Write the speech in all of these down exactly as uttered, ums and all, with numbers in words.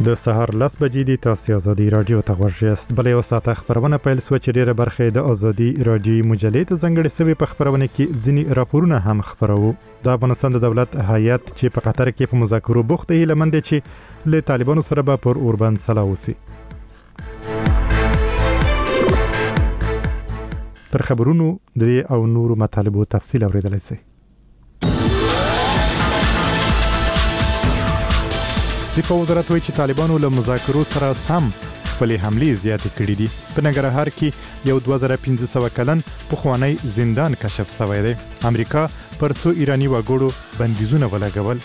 د سهار لس بجې دي. تاسو ازادي رادیو ته غوږ یاست. بل یو ساعت خبرونه پیل سو چې ډیره برخه د ازادي رادیو مجلې ته ځانګړې سوي په خبرونه کې ځینی راپورونه هم خبرو. د افغانستان د دولت هیئت چې په قطر کې په مذاکرو بوخت دی لمن دي چې له طالبانو سره به پر اوربند سلا وسی. تر خبرونو د او نورو مطالبو تفصیل اوریدلای شئ. دفاع وزارت وایي چې طالبانو له مذاکرو سره سم خپل حملې زیاتې کړې دي. په ننګرهار کې یو دوه زره پنځه سوه کلن پخوانی زندان کشف شوی دی. امریکا پر څو ایرانی وګړو بندیزونه ولګول.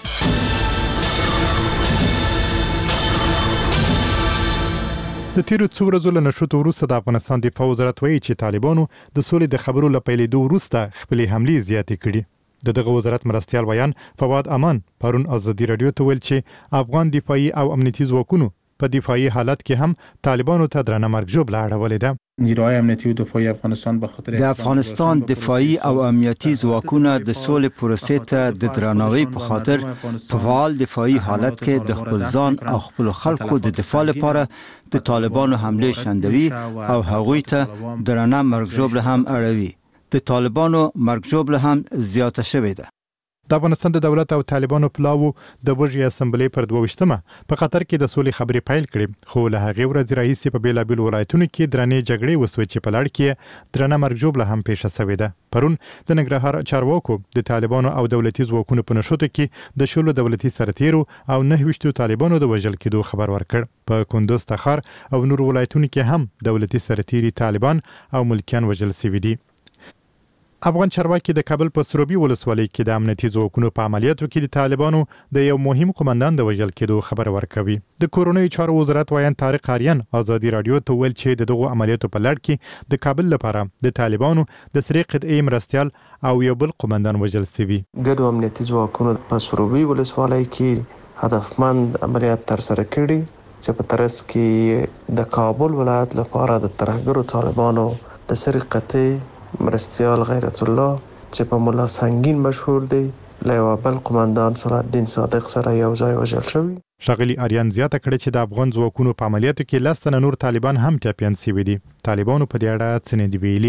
د تیرو څو ورځو له نشوتو وروسته د افغانستان دفاع وزارت وایي چې طالبانو د سولې د خبرو له پیلېدو وروسته خپل حملې زیاتې کړې. د دغه وزارت مرستیال ویان فواد امان پرون ازادي رادیو ته ویل چې افغان دفاعي او امنیتي ځواکونو په دفاعي حالت کې هم طالبانو ته درنه مرګ ژوبله اړولې ده. نیروهای امنیتی و دفاعی افغانستان به خاطر د افغانستان دفاعي او امنیتي ځواکونه د سولې پروسې ته د درناوي په خاطر په فعال دفاعي حالت کې د خپل ځان او خپل خلکو د دفاع لپاره د طالبانو حمله شندوي او هغوی ته درنه مرګ ژوبله هم اړوي. د طالبانو مرګ ژوبله هم زیاته شوې ده. د افغانستان د دولت او طالبانو پلاوو د وږي اسمبلی پر دوه په قطر کې د سولې خبرې پیل کړې، خو له هغې ورځې راهیسې په بیلابیل ولایتونو کې درنې جګړې وسوې چې په لړ کې درنه مرګ ژوبله هم پیښه شوې ده. پرون د ننګرهار چارواکو د طالبانو او دولتي ځواکونو په نشوتو کې د شلو دولتي سرتیرو او نهه ویشتو طالبانو د وژل کېدو خبر ورکړ. په کندوز، تخار او نور ولایتونو کې هم دولتي سرتیري طالبان او ملکیان وژل شوي دي. افغان چارواکي د کابل په سروبي ولسوالۍ کې د امنیتي ځواکونو په عملیاتو کې د طالبانو د یو مهم قومندان د وژل کېدو خبر ورکوي. د کورونی چارو وزارت ویان طارق آریان ازادي رادیو ته ویل چې د دغو عملیاتو په لړ کې د کابل لپاره د طالبانو د سری قطعې مرستیال او یو بل قومندان وژل شوي. ګډو امنیتي ځواکونو په سروبي ولسوالۍ کې هدفمند عملیات ترسره کړي چې په ترڅ کې د کابل ولایت لپاره د ترهګرو طالبانو د سری قطعې مرستیال غیرت الله چې په مولا سنگین مشهور دی له یو بل قومندان صلاح الدین صادق سره یو ځای وژل شوی. ښاغلي آریان زیاته کړې چې د افغان ځواکونو په عملیاتو کې لس تنه نور طالبان هم ټپیان شوي دي. طالبانو په دې اړه څه نه دي ویلي.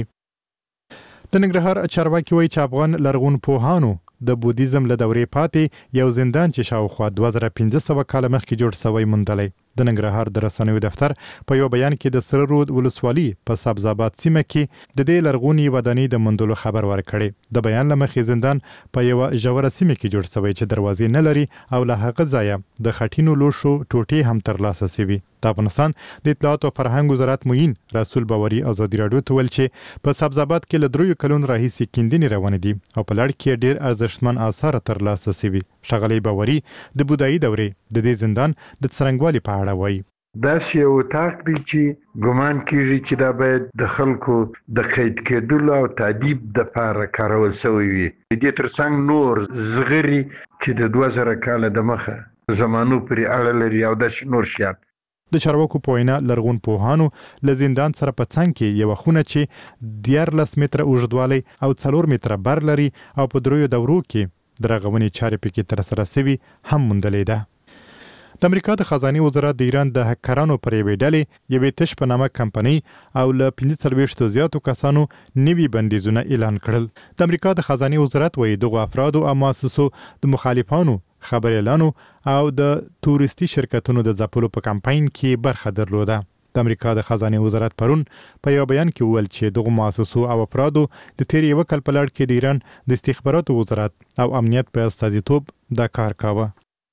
د ننګرهار چارواکي وایي چې افغان لرغون پوهانو د بودیزم له دورې پاتې یو زندان چې شاوخوا دوه زره پنځه سوه کاله مخکې جوړ شوی موندلی. د ننګرهار د رسنیو دفتر په یو بیان کې د سره رود ولسوالۍ په سبزاباد سیمه کې د دې لرغونې ودانۍ د موندلو خبر ورکړی. د بیان له مخې زندان په یوه ژوره سیمه کې جوړ شوی چې دروازې نه لري او له هغه ځایه د خټینو لوښو ټوټې هم ترلاسه شوي. د افغانستان د اطلاعات او فرهنګ وزارت معین رسول باوري ازادي رادیو ته ویل چې په سبزاباد کې له دریو کلونو راهیسې کیندنې روانې دي او په لړ کې ډېر ارزښتمن آثار ترلاسه شوي. ښاغلی باوري د بودایي دورې د دې زندان د څرنګوالي په اړه وایي. داسې یو اتاق دی چې ګمان کېږي چې دا باید د خلکو د قید کېدلو او تعذیب دپاره کارول شوی وي. د دې ترڅنګ نور زغري چې د دوه زره کاله د مخه زمانو پرې اړه لري او داسې نور شیان. د چارواکو په وینا لرغون پوهانو له زندان سره په څنګ کې یوه خونه چې دیارلس متره اوږدوالی او څلور متره بر لري او په دریو دورو کې د رغونې چارې پکې ترسره شوي هم موندلې ده. د امریکا د خزانې وزارت د ایران د هکرانو پر یوې ډلې یوې تش په نامه کمپنۍ او له پنځه څلوېښتو زیاتو کسانو نوي بندیزونه اعلان کړل. د امریکا د خزانې وزارت وایي دغو افرادو او مؤسسو د مخالفانو خبر اعلانو او د تورستي شرکتونو د ځپلو په کمپاین کې برخه درلوده. د امریکا د خزانې وزارت پرون په یو بیان کې وویل چې دغو مؤسسو او افرادو د تیر یو کال په لړ کې د ایران د استخباراتو وزارت او امنیت په استازیتوب دا کار کاوه.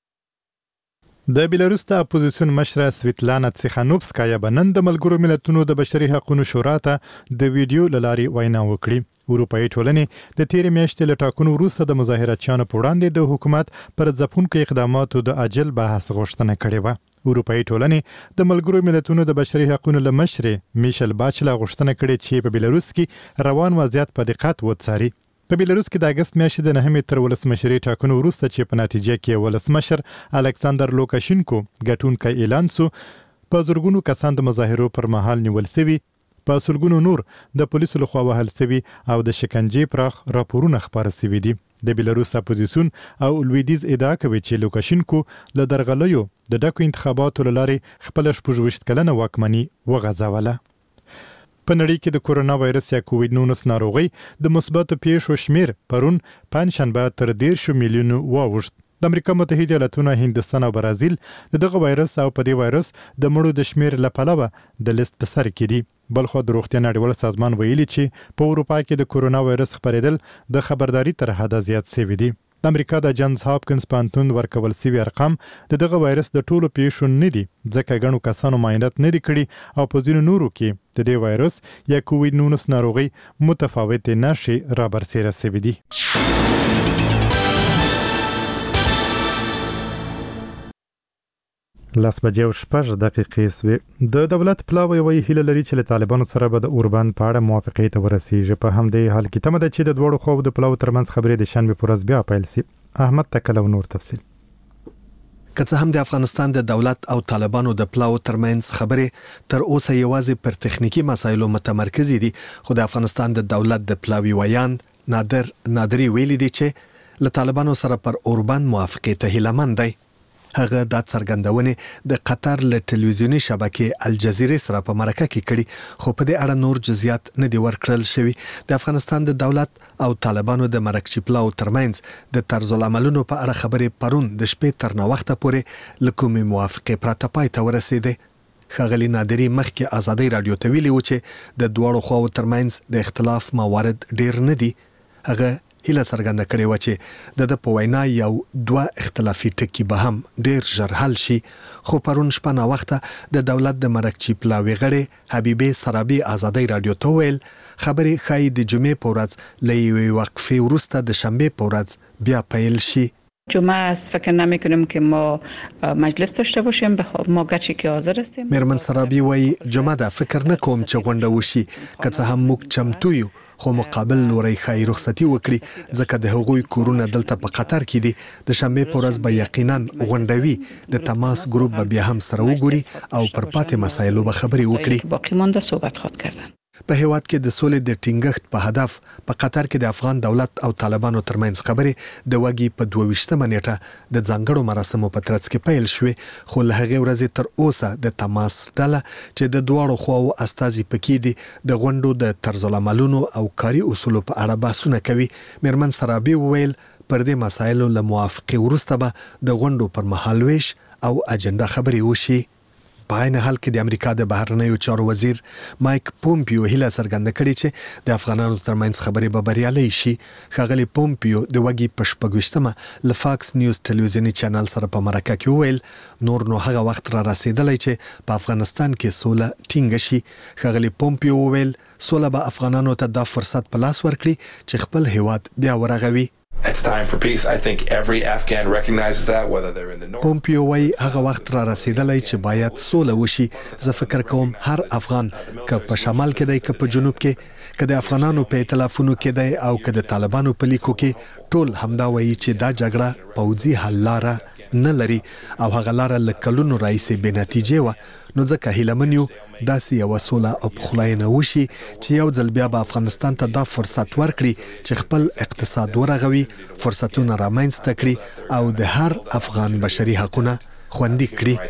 د بیلاروس د اپوزیسیون مشره سویتلانا تسیخانوفسکایا به نن د ملګرو ملتونو د بشري حقوقو شورا ته د ویډیو له لارې وینا وکړي. اروپایي ټولنې د تیرې میاشتې له ټاکنو وروسته د مظاهراتچیانو په وړاندې د حکومت پر ځپونکو اقداماتو د عاجل بحث غوښتنه کړې وه. اروپایي ټولنې د ملګرو ملتونو د بشري حقوقو له مشرې میشل باچلا غوښتنه کړې چې په بیلاروس کې روان وضعیت په دقت وڅاري. په بیلاروس کې د اګست میاشتې د نهمې تر ولسمشرۍ ټاکنو وروسته چې په نتیجه کې ولسمشر الکساندر لوکاشینکو ګټونکی اعلان سو، په زرګونو کسان د مظاهرو پر مهال نیول شوي، په سلګونو نور د پولیسو لخوا وهل شوي او د شکنجې پراخ راپورونه خپاره شوي دي. د بیلاروس اپوزیسیون او لویدیز ادعا کوي چې لوکاشینکو له درغلیو د ډکو انتخاباتو لارې خپل شپږ ویشت کلنه واکمني وغځوله. په نړۍ کې د کورونا وایرس یا کووډ نولس ناروغي د مثبتو پیښو شمیر پرون پنځشنبه تر دېرش میلیونو واوښت. د امریکا متحده ایالاتونو، هندستان او برازیل دغه وایرس او په دې وایرس د مړو د شمیر له پلوه د لیست په سر کې دي. بلخو د روغتیا نړیوال سازمان ویلي چې په اروپا کې د کورونا وایرس خپرېدل د خبرداري تر حده زیات شوي دي. د امریکا د جانز هاپکینز پوهنتون ورکول شوي ارقام د دغه وایرس د ټولو پیښو نه دي، ځکه ګڼو کسانو معاینات نه دي کړي او په ځینو نورو کې د دې وایرس یا کووډ نولس ناروغي متفاوتې نښې رابرسېره شوي دي. لاس بجې او شپږ دقیقې سوې. د دولت پلاوی وایي هیله لري چې له طالبانو سره به د اوربند په اړه موافقې ته ورسیږي. په همدې حال کې تمه ده چې د دواړو خواو د پلاو ترمنځ خبرې د شنبې په ورځ بیا پیل شي. احمد تکل او نور تفصیل. که څه هم د افغانستان د دولت او طالبانو د پلاو ترمنځ خبرې تر اوسه یوازې پر تخنیکی مسایلو متمرکز دي، خو د افغانستان د دولت د پلاوی ویان نادر نادری ویلي دي چې له طالبانو سره پر اوربند موافقې ته هیله مند دی. هغه د څرګندونې د قطر له ټلویزیونی شبکې الجزیره سره په مرکه کې کړي، خو په دې اړه نور جزئیات نه دی ورکړل شوی. د افغانستان د دولت او طالبانو د مرکچی پلاو ترمنځ د طرز العملونو په اړه خبرې پرون د شپې تر ناوخته پورې لکومي موافقه پرته پای ته ورسېده. ښاغلي نادری مخکې ازادي رادیو ته ویلي و چې د دواړو خواو ترمنځ د اختلاف موارد ډیر نه دي. هغه هیله څرګنده کړې و چې د د په وینا یو دوه اختلافي ټکي به هم ډیر ژر حل شي، خو پرون شپه نا وخته د دولت د مرکچی پلاوی غړي حبیبه سرابي ازادي رادیو ته ویل خبرې خای د جمعې په ورځ لې وقفه ورسته د شنبه په ورځ بیا پیل شي. جمعه است فکر نمی کنم که ما مجلس داشته باشیم، ما گرچه که حاضر هستیم. میرمن سرابی وای جمعه ده فکر نکوم چې غونډه وشي، که څه هم موږ چمتو یو، خو مقابل لوري خای رخصتي وکړي ځکه د هغوی کورونه دلته په قطر کې دي. د شنبه په ورځ به یقینا غونډوي، د تماس ګروپ به بیا هم سره وګوري او پر پاتې مسایلو به خبري وکړي. باقی مونده صحبت خود کردن. په هیواد کې د سولې د ټینګښت په هدف په قطر کې د افغان دولت او طالبانو ترمنځ خبرې د وګي په دوه ویشتمه نیټه د ځانګړو مراسمو په ترڅ کې پیل شوې، خو له هغې ورځې تر اوسه د تماس ډله چې د دواړو خواو استازي پکې دي د غونډو د طرز العملونو او کاري اصولو په اړه بحثونه کوي. میرمن سرابي وویل پر دې مسایلو له موافقې وروسته به د غونډو پر مهال ویش او اجنډا خبرې وشي. په عین حال کې د امریکا د بهرنیو چارو وزیر مایک پومپیو هیله څرګنده کړې چې د افغانانو ترمنځ خبرې به بریالۍ شي. ښاغلي پومپیو د وګي په شپږ ویشتمه له فاکس نیوز ټلویزیونی چینل سره په مرکه کې وویل نور نو هغه وخت را رسیدلی چې په افغانستان کې سوله ټینګه شي. ښاغلي پومپیو وویل سوله به افغانانو ته دا فرصت په لاس ورکړي چې خپل هیواد بیا ورغوي. It's time for peace. I think every Afghan recognizes that, whether they're in the north. پومپیو وای هغه وخت را رسیدلی چې باید سوله وشي. زه فکر کوم هر افغان که په شمال کې دی که په جنوب کې، که د افغانانو په ائتلافونو کې دی او که د طالبانو په لیکو کې، ټول همدا وایي چې دا جګړه پوځي حل لاره نه لري او هغه لاره له کلونو راهیسې بې نتیجې وه. نو ځکه هیلهمن یو داسې یوه سوله او پخلاینه وشي چې یو ځل بیا به افغانستان ته دا فرصت ورکړي چې خپل اقتصاد ورغوي، فرصتونه رامنځته کړي او د هر افغان بشري حقونه خوندي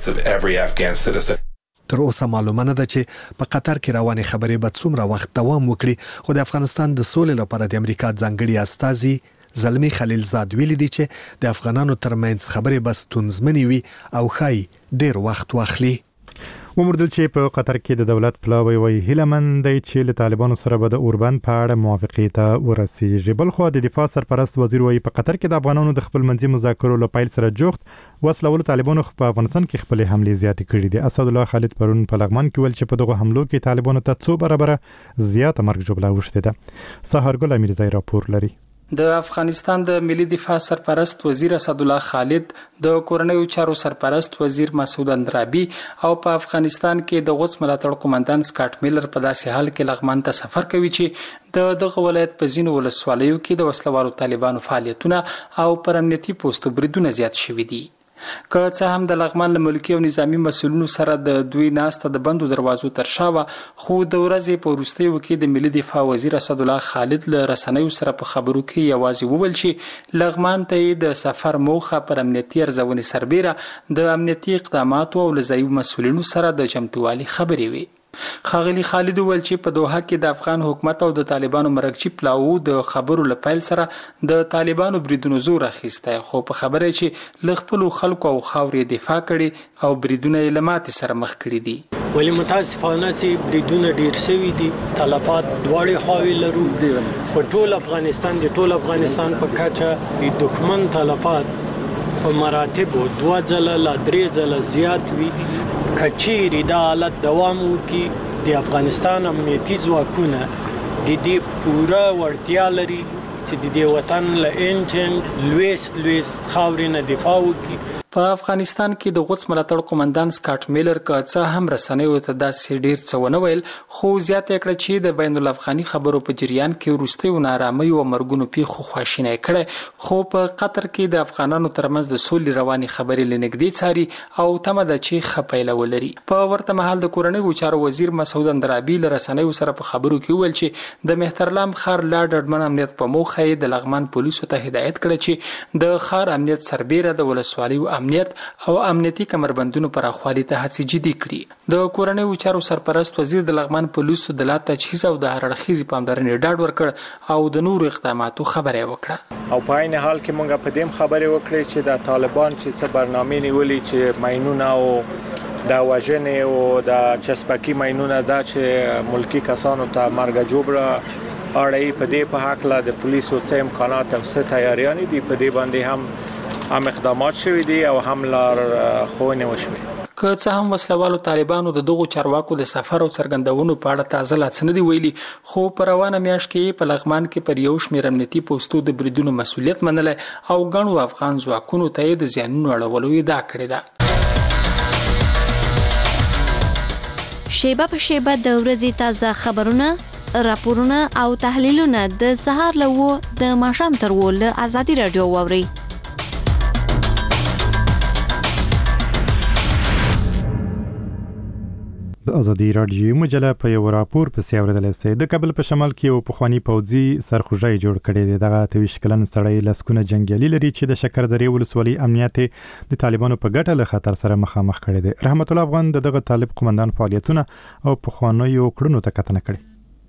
کړي. تر اوسه معلومه نه ده چې په قطر کې روانې خبرې به څومره وخت دوام وکړي، خو د افغانستان د سولې لپاره د امریکا ځانګړي استازي زلمی خلیلزاد ویلي دي چې د افغانانو ترمنځ خبرې به ستونزمنې وي او ښایي ډیر وخت واخلي. ومردل چې په قطر کې د دولت پلاوی وایي هیله مند دی چې له طالبانو سره به د اوربند په اړه موافقې ته ورسیږي. بل خو د دفاع سرپرست وزیر وایي په قطر کې د افغانانو د خپل منځي مذاکرو له پیل سره جوخت وسلول طالبانو په افغانستان کې خپل حملې زیاتې کړې دي. اسدالله خالد پرون په لغمان کې ویل چې په دغه حملو کې طالبانو ته څو برابر زیاته مرګ جوړه وشته ده. سحرګل امیرزای راپور لري. د افغانستان د ملي دفاع سرپرست وزیر اسدالله خالد، د کورنیو چارو سرپرست وزیر مسعود اندرابي او په افغانستان کې د غوڅ ملاتړ قومندان سکاټ میلر په داسې حال کې لغمان ته سفر کوي چې د دغه ولایت په ځینو ولسوالیو کې د وسلوالو طالبانو فعالیتونه او پر امنیتي پوسټو بریدونه زیات شوي دي. که څه هم د لغمان له ملکي او نظامی مسؤلینو سره د دوی ناسته د بندو دروازو تر شا وه، خو د ورځې په وروستیو کې د ملي دفاع وزیر اسدالله خالد له رسنیو سره په خبرو کې یوازې وویل چې لغمان ته یې د سفر موخه پر امنیتي ارزونې سربیره د امنیتي اقداماتو او له ځایي مسؤلینو سره د چمتووالي خبرې وي. ښاغلي خالد وویل چې په دوحه کې د افغان حکومت او د طالبانو مرکچي پلاو د خبرو له پیل سره د طالبانو بریدونو زور اخیستی، خو په خبره چې له خپلو خلکو او خاورې دفاع کړي او بریدونه یې له ماتې سره مخ کړي دي. ولی متاسفانه چې بریدونه ډیر شوي دي، تلفات دواړې خواوې لرو. په ټول افغانستان د ټول افغانستان په کچه د دښمن تلفات په مراتبو دوه ځله لا درې ځله زیات وي. کچيري دا حالت دوام وکړي، د افغانستان امنیتي ځواکونه د دې پوره وړتیا لري چې د دې وطن له انجن لويست لويست خاورې نه دفاع وکړي. په افغانستان کې د غوڅ ملاتړ قومندان سکاټ میلر که څه هم رسنیو ته داسې ډیر څه ونه ویل، خو زیاته کړه چې د بین الافغاني خبرو په جریان کې وروستیو نارامۍ او مرګونو پیښو خواشینی کړی، خو په قطر کې د افغانانو ترمنځ د سولې رواني خبرې له نږدې څاري او تمه ده چې ښه پیله ولري. په ورته مهال د کورنیو چارو وزیر مسعود اندرابي له رسنیو سره په خبرو کې وویل چې د مهترلام ښار لا ډاډمن امنیت په موخه یې د لغمان پولیسو ته هدایت کړی چې د ښار امنیت سربیره د ولسوالیو امنیت او امنیتي کمربندونو پراخوالي ته هڅې جدي کړي. د کورنیو چارو سرپرست وزیر د لغمان پولیسو د لا تجهیز او د هر اړخیزې پاملرنې ډاډ ورکړ او د نورو اقداماتو خبره یې وکړه. او په عین حال کې موږ په دې خبرې وکړې چې د طالبان چې څه برنامه نیولې چې ماینونه او د وژنې او د چسپکی ماینونه دا چې ملکی کسانو ته مرګ جوړه اړای په دې په حق لا د پولیسو څه امکانات او څه تیاریان دي، په دې باندې هم هم اقدامات شوي دي او هم لار خوونه وشوي. که څه هم وسلوالو طالبانو د دغو چارواکو د سفر او څرګندونو په اړه تازه لا څه نه دي ویلي، خو په روانه میاشت کې په لغمان کې پر یو شمېر امنیتي پوستو د بریدونو مسؤلیت منلی او ګڼو افغان ځواکونو ته یې د زیانونو اړولو ادعا کړې ده. شیبه په شیبه د ورځې تازه خبرونه، راپورونه او تحلیلونه د سهار له اوو د ماښام تر اوو له ازادي راډیو واورئ. د ازادي راډیو مجله په یو راپور پسې اوریدلی سئ. د کابل په شمال کې یو پخوانی پوځي سرخوږی جوړ کړی دی. دغه اته ویشت کلن سړی لسګونه جنګیالي لري چې د شکردرې ولسوالۍ امنیت د طالبانو په ګټه له خطر سره مخامخ کړی دی. رحمت الله افغان د دغه طالب قومندان فعالیتونه او پخوانیو کړنو ته کتنه کړې.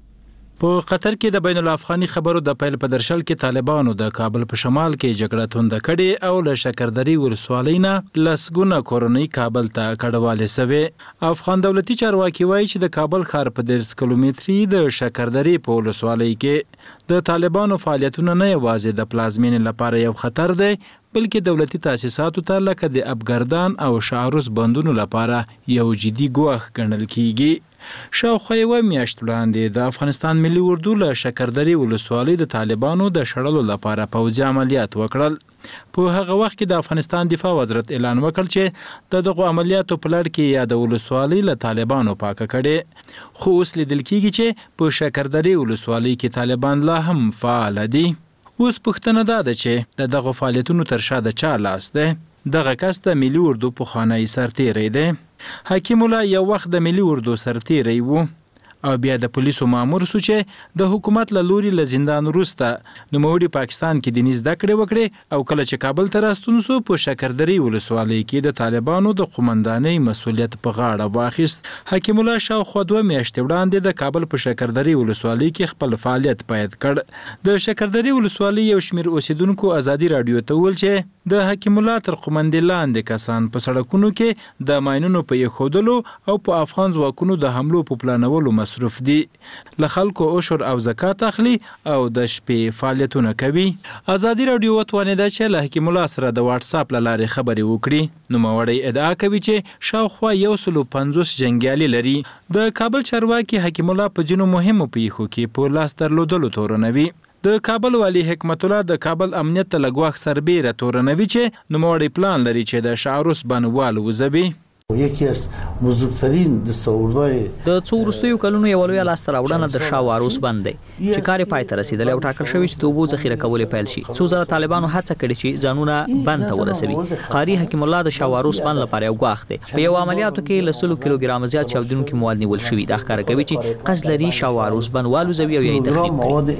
په قطر کې د بین الافغاني خبرو د پیل په درشل کې طالبانو د کابل په شمال کې جګړه توند کړې او له شکردرې ولسوالۍ نه لسګونه کورنۍ کابل ته کډوالې سوې. افغان دولتي چارواکي وایي چې د کابل ښار په دیرش کیلومتري د شکردرې په ولسوالۍ کې د طالبانو فعالیتونه نه یوازې د پلازمینې لپاره یو خطر دی، بلکې دولتي تاسیساتو ته لکه د ابګردان او شعروس بندونو لپاره یو جدي ګواښ ګڼل کیږي. شاوخوا یوه میاشت وړاندې د افغانستان ملي اردو له شکردرې ولسوالۍ د طالبانو د شړلو لپاره پوځي عملیات وکړل. په هغه وخت کې د افغانستان دفاع وزارت اعلان وکړ چې د دغو عملیاتو په لړ کې یا د ولسوالۍ له طالبانو پاکه کړې، خو اوس لیدل کیږي چې په شکردرې ولسوالۍ کې طالبان لا هم فعال دي. اوس پوښتنه دا ده چې د دغو فعالیتونو تر شا د چا لاس دی؟ دغه کس د ملي اردو پخوانی سرتیری دی. حکیم الله یو وخت د ملي اردو سرتیری و او بیا د پولیسو مامور سو چې د حکومت له لوري له زندان وروسته نوموړي پاکستان کې دیني زده کړې وکړې او کله چې کابل ته راستون سو په شکردرې ولسوالۍ کې د طالبانو د قومندانۍ مسؤلیت په غاړه واخیست. حکیم الله شاوخوا دوه میاشتې وړاندې د کابل په شکردرې ولسوالۍ کې خپل فعالیت پیل کړ. د شکردرې ولسوالۍ یو شمېر اوسیدونکو ازادي راډیو ته وویل چې د حکیم الله تر قومندې لاندې کسان په سړکونو کې د ماینونو په ایښودلو او په افغان ځواکونو د حملو په پلانولو مصروف دي. له خلکو عشر او زکات اخلي او د شپې فعالیتونه کوي. ازادي راډیو وتوانېده چې له حکیم الله سره د واتس اپ له لارې خبرې وکړي. نوموړی ادعا کوي چې شاوخوا یو سل او پنځوس جنګیالي لري. د کابل چارواکي حکیم الله په ځینو مهمو پیښو کې په لاس درلودلو تورنوي. د کابل والی حکمت الله د کابل امنیت ته لګواښ سربیره تورنوي چې نوموړی پلان لري چې د شعروس بنوال وځبي. یکی از بزرگترین دستاوردهای د څو وروستیو کلونو یو لوی لاسته راوړنه د شاواروس بند دی چې کار پای ته رسیدلی او ټاکل شوی چې د اوبو ذخیره کول پیل شي. څو ځله طالبانو هڅه کړې چې ځانونه بند ته ورسوي. قاری حکیم الله د شاواروس بند لپاره یو ګواښ دی. په یو عملیاتو کې له سلو کیلوګرام زیات چاودونکو مواد نیول شوي. دا ښکاره کوي چې قصد لري شاواروس بند والوزوي او یې تخریب کړي.